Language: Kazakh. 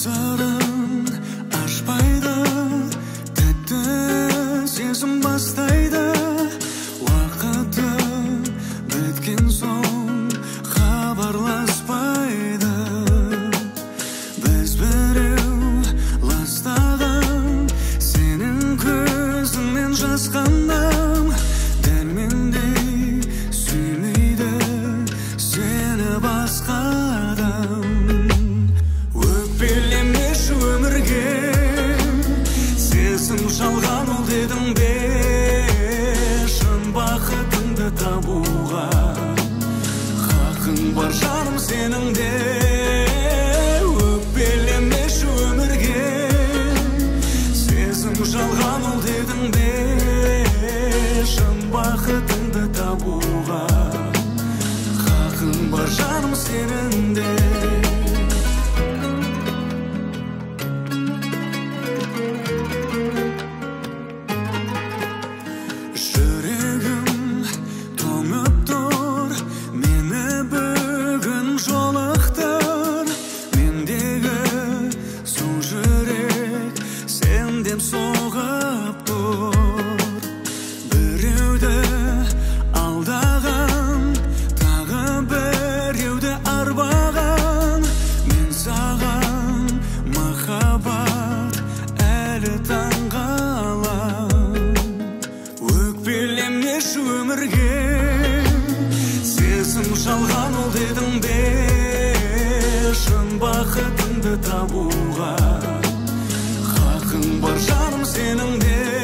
сырын ашпайды, тәтті сезім бастайды. Уақыты біткен соң хабарласпайды. Біз біреу ластаған сенің көзіңнен жасқандым. Дәрмендей сүймейді сені басқа адам. Өкпелемеші өмірге, сезім жалған ол дедің бе. Шын бақытыңды табуға хақың бар жаным сенің де. Өкпелемеші өмірге, сезім жалған ол дедің бе. Шын бақытыңды табуға хақың бар жаным сенің де. Жүрегім тоңып тұр, мені бүгін жолықтыр. Мендегі сол жүрек сенден соғып тұр. Біреуді алдаған, тағы біреуді арбаған. Мен саған махаббат әлі таңғалам. Өкпелемеші өмірге, сезім жалған ол дедің бе. Шын бақытыңды табуға хақың бар жаным сенің де.